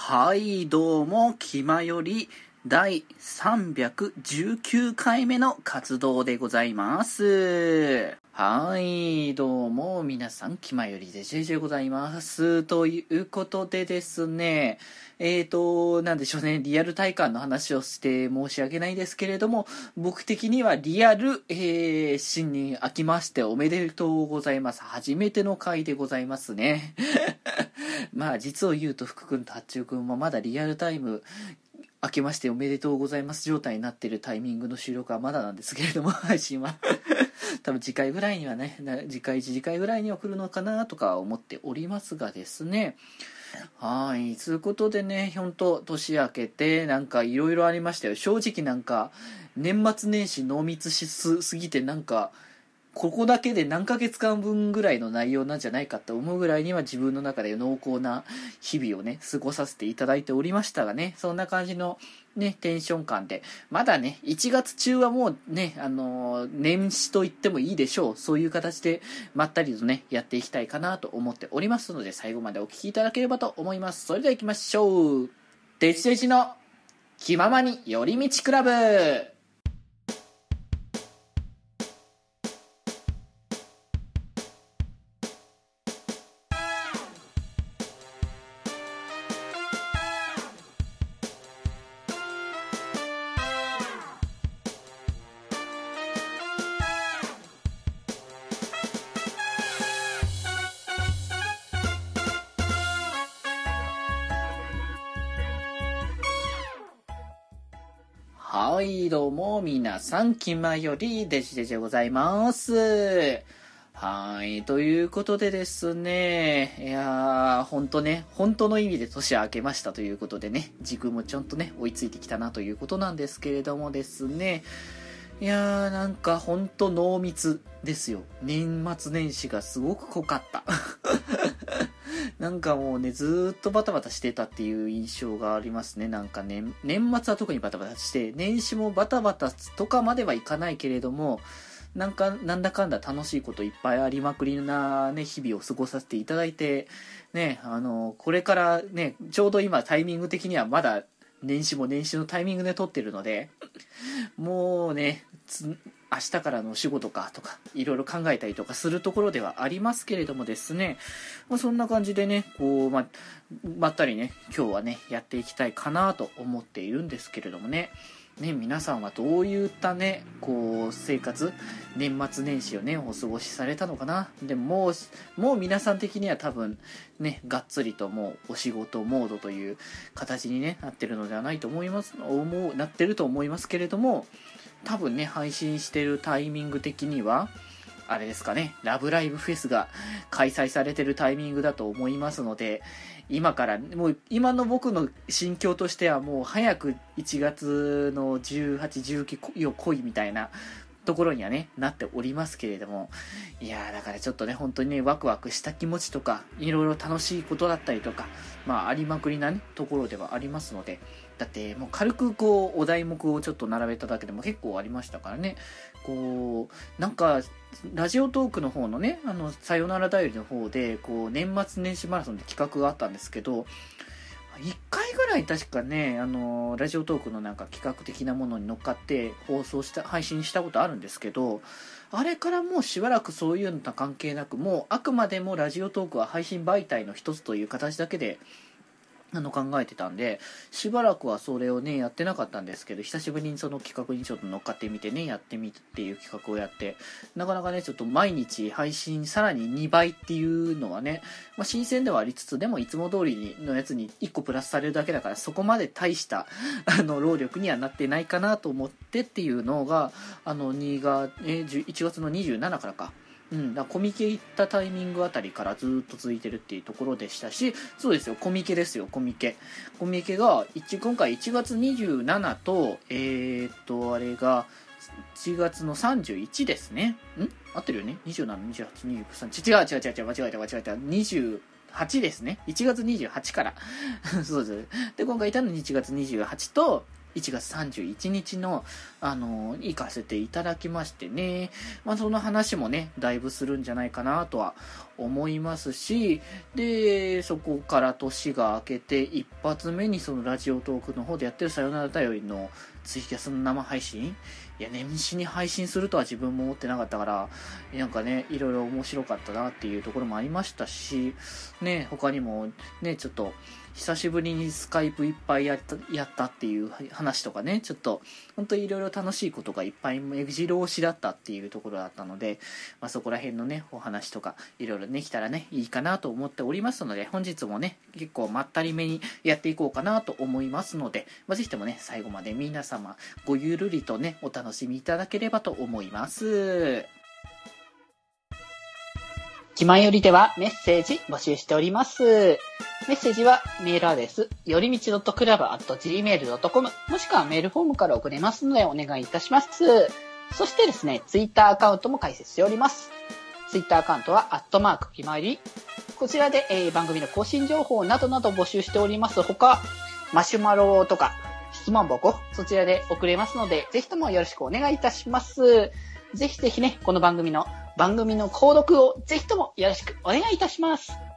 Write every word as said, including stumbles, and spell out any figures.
はい、どうも、気まより第さんびゃくじゅうきゅうかいめの活動でございます。はい、どうも、皆さん、気まよりで ジェイジェイ ございます。ということでですね、えーと、なんでしょうね、リアル体感の話をして申し訳ないですけれども、僕的にはリアル、えー、新年明けましておめでとうございます。初めての回でございますね。まあ実を言うと福君と八中君もまだリアルタイム明けましておめでとうございます状態になっているタイミングの収録はまだなんですけれども、配信は多分次回ぐらいにはね、次回次回ぐらいには来るのかなとか思っておりますがですね。はい、ということでね、ほんと年明けてなんかいろいろありましたよ。正直なんか年末年始濃密しすぎてなんかここだけで何ヶ月間分ぐらいの内容なんじゃないかと思うぐらいには自分の中で濃厚な日々をね過ごさせていただいておりましたがね、そんな感じのねテンション感で、まだねいちがつ中はもうねあのー、年始と言ってもいいでしょう。そういう形でまったりとねやっていきたいかなと思っておりますので、最後までお聞きいただければと思います。それでは行きましょう。デジデジの気ままに寄り道クラブ。はい、どうも、皆さん、気まよりデジデジでございます。はい、ということでですね、いやー、ほんとね、本当の意味で年明けましたということでね、時空もちゃんとね、追いついてきたなということなんですけれどもですね、いやー、なんかほんと濃密ですよ。年末年始がすごく濃かった。なんかもうね、ずーっとバタバタしてたっていう印象がありますね。なんかね、年末は特にバタバタして、年始もバタバタとかまではいかないけれども、なんか、なんだかんだ楽しいこといっぱいありまくりなね、日々を過ごさせていただいて、ね、あの、これからね、ちょうど今タイミング的にはまだ年始も年始のタイミングで撮ってるので、もうね、つ明日からのお仕事かとかいろいろ考えたりとかするところではありますけれどもですね、まあ、そんな感じでねこう ま, まったりね今日はねやっていきたいかなと思っているんですけれどもね。ね、皆さんはどういったねこう生活年末年始をねお過ごしされたのかな。でももうもう皆さん的には多分ねがっつりともうお仕事モードという形に、ね、なってるのではないと思います思うなってると思いますけれども、多分ね配信してるタイミング的にはあれですかね、ラブライブフェスが開催されてるタイミングだと思いますので、今からもう今の僕の心境としてはもう早くいちがつのじゅうはち、じゅうきゅう来いみたいなところにはねなっておりますけれども、いやーだからちょっとね本当にねワクワクした気持ちとかいろいろ楽しいことだったりとかまあありまくりなねところではありますので、だってもう軽くこうお題目をちょっと並べただけでも結構ありましたからね。こうなんかラジオトークの方のねあのさよならだよりの方でこう年末年始マラソンで企画があったんですけど、いっかいぐらい確かねあのラジオトークのなんか企画的なものに乗っかって放送した配信したことあるんですけど、あれからもうしばらくそういうのと関係なく、もうあくまでもラジオトークは配信媒体の一つという形だけであの考えてたんで、しばらくはそれをねやってなかったんですけど、久しぶりにその企画にちょっと乗っかってみてねやってみるっていう企画をやって、なかなかねちょっと毎日配信さらににばいっていうのはね、まあ、新鮮ではありつつ、でもいつも通りのやつにいっこプラスされるだけだから、そこまで大したあの労力にはなってないかなと思ってっていうのがあのにがえいちがつのにじゅうしちからかうん、だコミケ行ったタイミングあたりからずっと続いてるっていうところでしたし、そうですよコミケですよコミケコミケが今回いちがつにじゅうしちとえー、っとあれがいちがつのさんじゅういちですね。ん合ってるよね。にじゅうしち、にじゅうはち、にじゅうさん、違う違う違う違う間違えた間違えたにじゅうはちですね。いちがつにじゅうはちからそうです。で今回いたのいちがつにじゅうはちといちがつさんじゅういちにちの、あの、行かせていただきましてね。まあ、その話もね、だいぶするんじゃないかなとは思いますし、で、そこから年が明けて、一発目にそのラジオトークの方でやってるさよならだよりのツイキャスの生配信、いや、年始に配信するとは自分も思ってなかったから、なんかね、いろいろ面白かったなっていうところもありましたし、ね、他にもね、ちょっと、久しぶりにスカイプいっぱいやった、やったっていう話とかね、ちょっと、本当にいろいろ楽しいことがいっぱい目白押しだったっていうところだったので、まあ、そこら辺のね、お話とか、いろいろできたらね、いいかなと思っておりますので、本日もね、結構まったりめにやっていこうかなと思いますので、まあ、ぜひともね、最後まで皆様、ごゆるりとね、お楽しみいただければと思います。気まよりではメッセージ募集しております。メッセージはメールアドレス、よりみち .club アット ジーメール ドットコム もしくはメールフォームから送れますのでお願いいたします。そしてですね、ツイッターアカウントも開設しております。ツイッターアカウントは、アットマーク気まより。こちらで、えー、番組の更新情報などなど募集しておりますほか、マシュマロとか質問箱、そちらで送れますので、ぜひともよろしくお願いいたします。ぜひぜひね、この番組の番組の購読をぜひともよろしくお願いいたします。